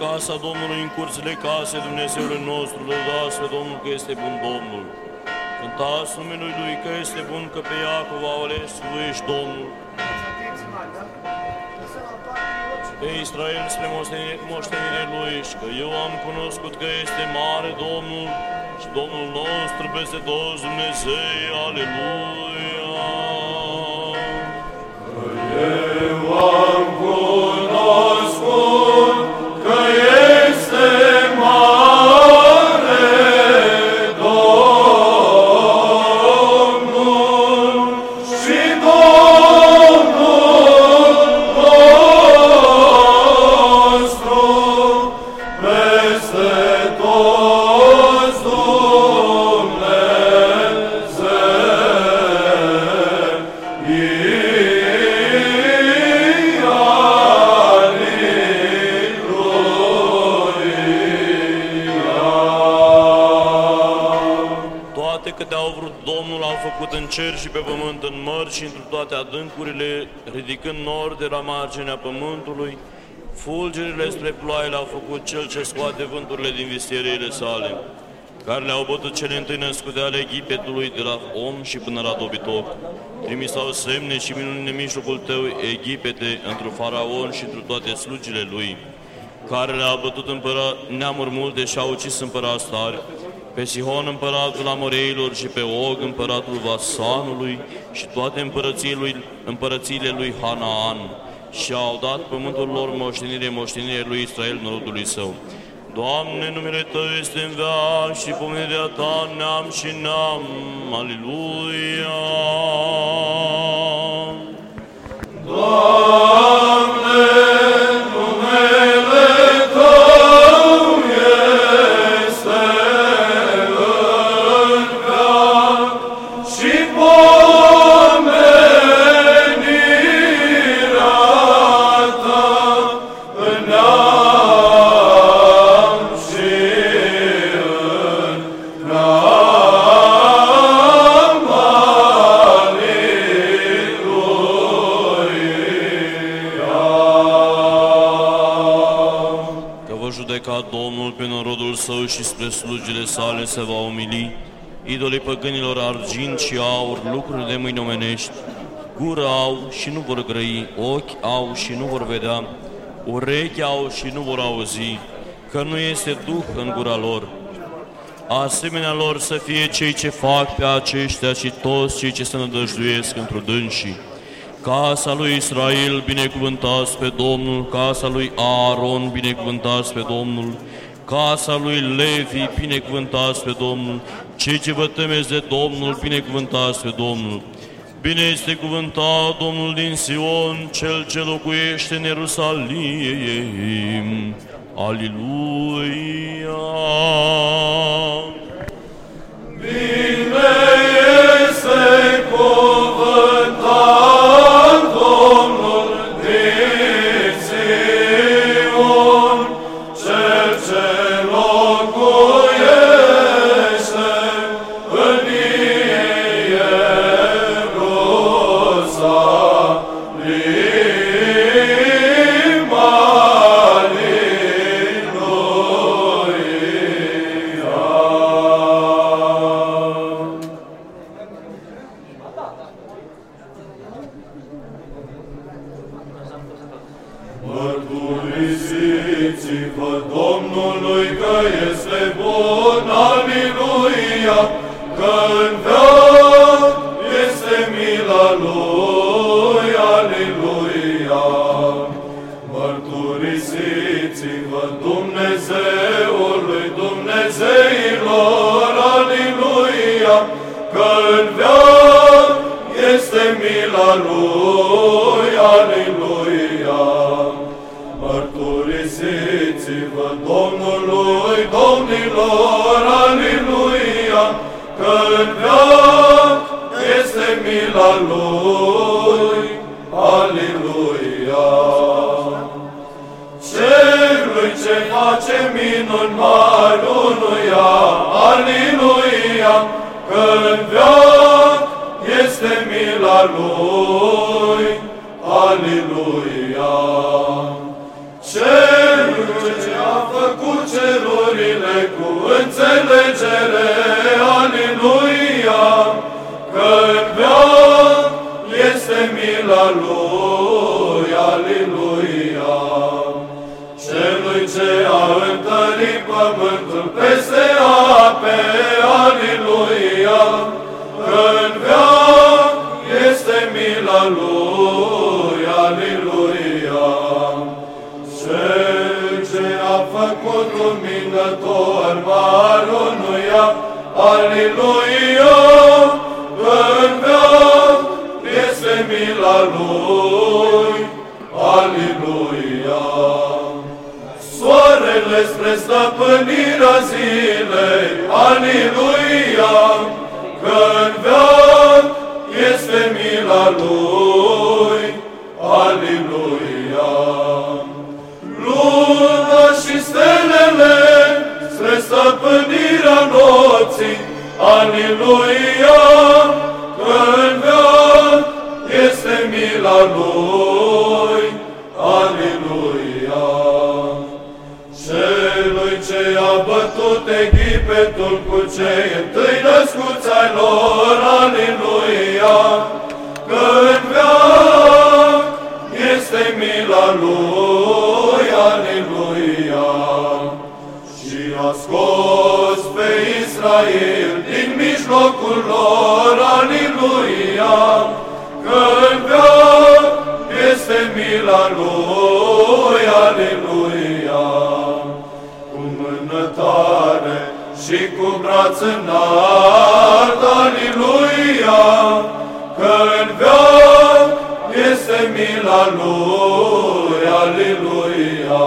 casa Domnului, în curțile casei Dumnezeului nostru, lăudați pe Domnul că este bun Domnul. Cântați numelui Lui că este bun, că pe Iacov a ales Lui ești Domnul. Pe Israel spre moștenirea Lui și că eu am cunoscut că este mare Domnul și Domnul nostru peste toți Dumnezei. Aleluia! Eu am cunoscut că este mare Domnul și Domnul nostru peste toți Domnul au făcut în cer și pe pământ, în mări și într toate adâncurile, ridicând nori de la marginea pământului, fulgerile spre ploaie le-au făcut Cel ce scoate vânturile din vistierile sale, care le-au bătut cele întâi născute ale Egiptului, de la om și până la dobitoc. Trimisau semne și minuni în mijlocul tău, Egipete, într-un faraon și într toate slugile lui, care le-au bătut neamuri multe și au ucis împărați tari, pe Sihon împăratul Amoreilor și pe Og împăratul Vasanului și toate împărățiile lui Hanaan, și au dat pământul lor moștenire lui Israel, norodului său. Doamne, numele Tău este în veac și pomenirea Ta neam și neam. Aleluia! Doamne, numele Tău este în veac și pomenirea Ta în neam și în neam. Că va judeca Domnul pe norodul Său și spre slugile sale se va umili, idolii păgânilor argint și aur, lucruri de mâini omenești, gură au și nu vor grăi, ochi au și nu vor vedea, urechi au și nu vor auzi, că nu este duh în gura lor. Asemenea lor să fie cei ce fac pe aceștia și toți cei ce se nădăjduiesc într-o dânsii. Casa lui Israel, binecuvântați pe Domnul, casa lui Aaron, binecuvântați pe Domnul, casa lui Levi, binecuvântați pe Domnul, cei ce vă temeți de Domnul, binecuvântați pe Domnul. Bine este cuvântat Domnul din Sion, Cel ce locuiește în Ierusalim. Aleluia! Bine este cuvântat Domnul din Sion, Cel ce locuiește în Ierusalim. Mărturisiți-vă Domnului că este bun, aleluia, că în veac este mila Lui, aleluia. Mărturisiți-vă Dumnezeului Dumnezeilor, aleluia, că în veac este mila Lui, aleluia. Mărturisiți-vă Domnului domnilor, aleluia, că în veac este mila Lui, aleluia. Celui ce face minuni mari unuia, aleluia, că în veac este mila Lui, aleluia. Celui ce a Lui, Aliluia. Celui ce a întărit pământul peste ape, Aliluia. În veac este mila Lui, Aliluia. Cel ce a făcut luminător marunuia, Aliluia. În veac este mila Lui, Aliluia. Soarele spre stăpânirea zilei, Aliluia. Că în veac este mila Lui, Aliluia. Luna și stelele spre stăpânirea nopții, Aliluia. Că în veac este mila Lui, Aliluia. Celui ce a bătut Egipetul cu cei întâi născuți ai lor, Aliluia. Că în veac este mila Lui, Aliluia. Și a scos pe Israel din mijlocul lor, Aliluia. Că în veac este mila Lui, Aliluia. Cu mână tare și cu braț înalt, Aliluia. Că în veac este mila Lui, Aliluia.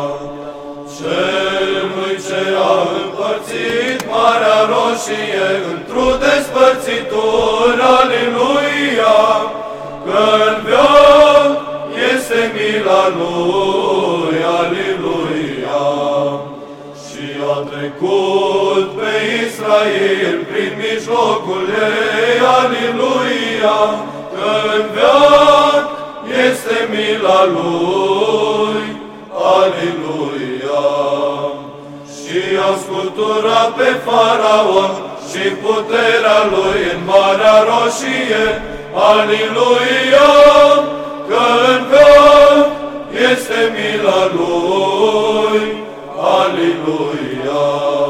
Celui ce a împărțit Marea Roșie într-o despărțitură, Aliluia. Că în veac este mila Lui, Aliluia. Și a trecut pe Israel prin mijlocul ei, Aliluia. Că în veac este mila Lui, Aliluia. Și a scuturat pe Faraon și puterea lui în Marea Roșie, Aliluia. Că în veac este mila Lui, Aliluia.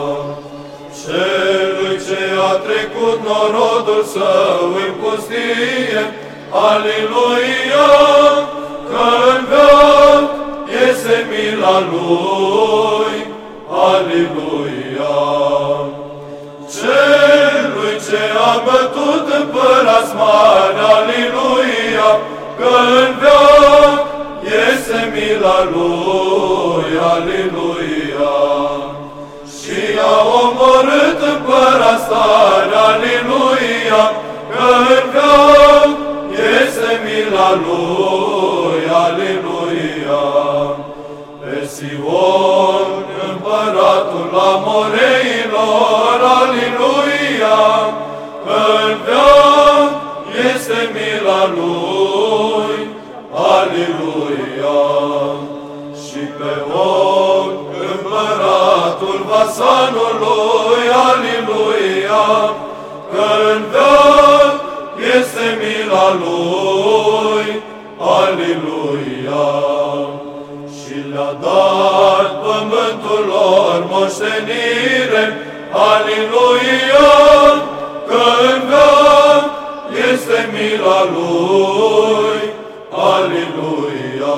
Celui ce a trecut norodul său în pustie, Aliluia. Că în veac este mila Lui, Aliluia. Celui ce a bătut împărați mari, Aliluia. Că în veac este mila Lui, Aliluia. Și a omorât împărați tari, Aliluia. Că în veac este mila Lui, Aliluia. Pe Sion, împăratul Amoreilor, Aliluia. Că în veac este mila Lui, Aliluia. Și pe Og, împăratul vasalului, Aliluia. Că în veac este mila Lui, Aliluia. Și le-a dat pământul lor moștenire, Aliluia. Că în veac este mila Lui, Aliluia.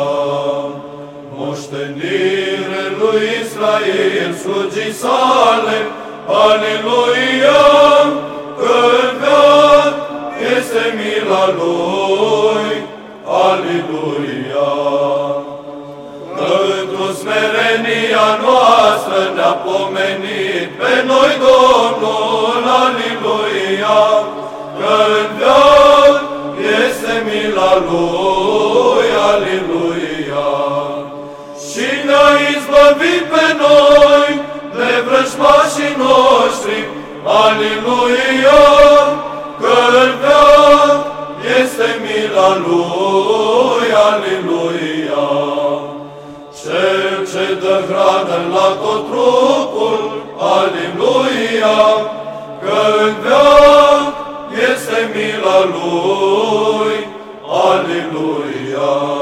Moștenire lui Israel, slugii sale, Aliluia. Că în veac este mila Lui, Aliluia. Că într-o smerenia noastră ne-a pomenit pe noi Domnul, Aliluia. Că în veac este mila Lui, Aliluia. Și ne-a izbăvit pe noi de vrăjmașii noștri, Aliluia. Că în veac este mila Lui, Aliluia. Cel ce dă hrană la tot trupul, Aliluia. Că în veac este mila Lui, Aliluia. Aleluia.